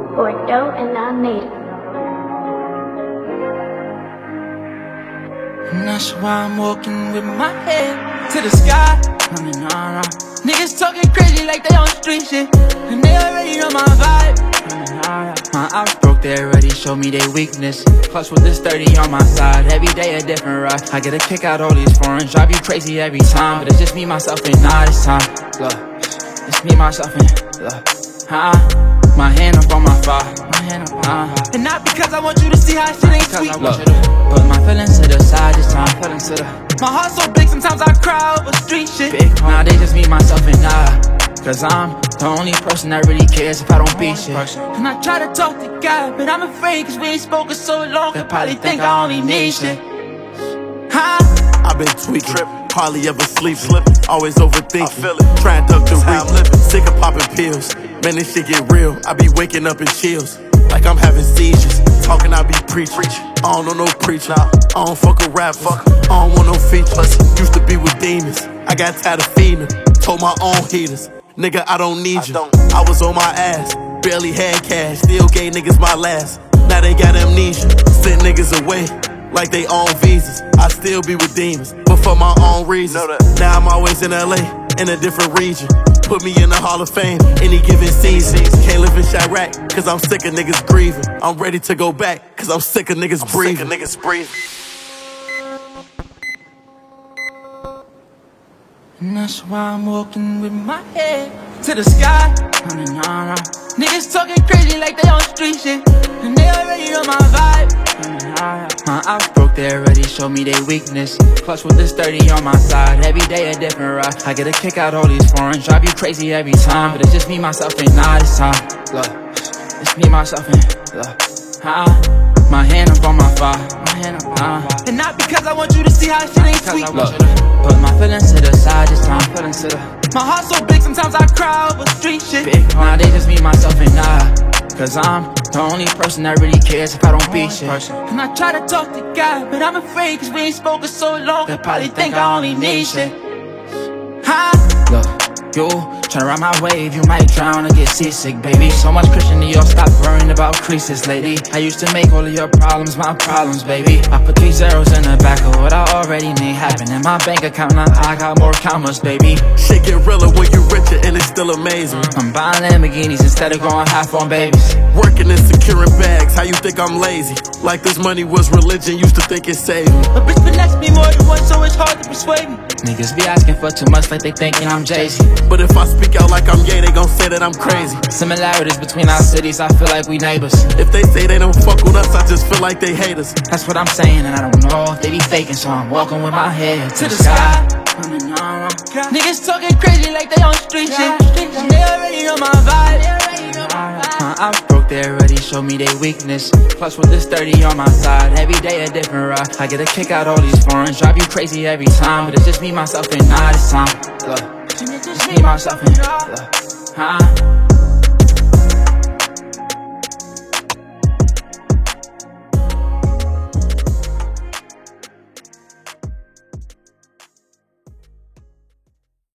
Bordeaux and non-native. And that's why I'm walking with my head to the sky. I mean, nah. Niggas talking crazy like they on street shit, and they already know my vibe. My eyes broke, they already showed me their weakness. Plus with this 30 on my side, every day a different ride. I get a kick out all these foreigns, drive you crazy every time. But it's just me, myself, and not this time. Look, it's me, myself, and look, my hand up on my fire, and not because I want you to see how shit ain't sweet. Look, put my feelings to the side this time. My heart so big, sometimes I cry over street shit. Nah, they just me, myself, and I. Cause I'm the only person that really cares if I don't be shit. And I try to talk to God, but I'm afraid cause we ain't spoken so long. They probably think I only need shit. I've been tweaking, hardly ever sleep, always overthinking, trying to duck the reap, sick of popping pills. Man, this shit get real, I be waking up in chills, like I'm having seizures. Talking, I be preaching, I don't know no preacher, I don't fuck a rap, I don't want no features. Used to be with demons, I got tired of feeding, told my own haters, nigga, I don't need you. I was on my ass, barely had cash, still gave niggas my last. Now they got amnesia, sent niggas away like they own visas. I still be with demons, but for my own reasons. Now I'm always in LA, in a different region. Put me in the Hall of Fame, any given season. Can't live in Chirac, cause I'm sick of niggas grieving. I'm ready to go back, cause I'm sick of niggas breathing. And that's why I'm walking with my head to the sky. I mean, nah. Niggas talking crazy like they on street shit, and they already know my vibe. My eyes broke, they already showed me their weakness. Plus with this 30 on my side, every day a different ride. I get a kick out all these foreigns, drive you crazy every time. But it's just me, myself, and not this time. Look, it's me, myself, and look, my hand up on my fire, and not because I want you to see how shit ain't sweet. Look, put my feelings to the side this time. My heart so big, sometimes I cry over street shit. Now they just me, myself, and I. Cause I'm the only person that really cares if I don't be shit. And I try to talk to God, but I'm afraid cause we ain't spoken so long. They probably think I only need shit. Look, you tryna ride my wave, you might drown or get seasick, baby. So much Christian Dior, stop worrying about creases lately. I used to make all of your problems my problems, baby. I put 3 zeros in the back of what I already need happen in my bank account, now I got more commas, baby. Shit get realer when you richer and it's still amazing. I'm buying Lamborghinis instead of going half on babies. Working and securing bags, how you think I'm lazy? Like this money was religion, used to think it saved me. A bitch finesse me more than once, so it's hard to persuade me. Niggas be asking for too much like they thinking I'm Jay-Z. But if I speak out like I'm Ye, they gon' say that I'm crazy. Similarities between our cities, I feel like we neighbors. If they say they don't fuck with us, I just feel like they hate us. That's what I'm saying, and I don't know if they be faking, so I'm walking with my head to the sky. Niggas talking crazy like they on street shit, and they already know my vibe. My eyes broke, they already showed me their weakness. Plus with this 30 on my side, every day a different ride. I get a kick out all these foreigns, drive you crazy every time. But it's just me, myself, and not this time. Look, it's me, myself, and look,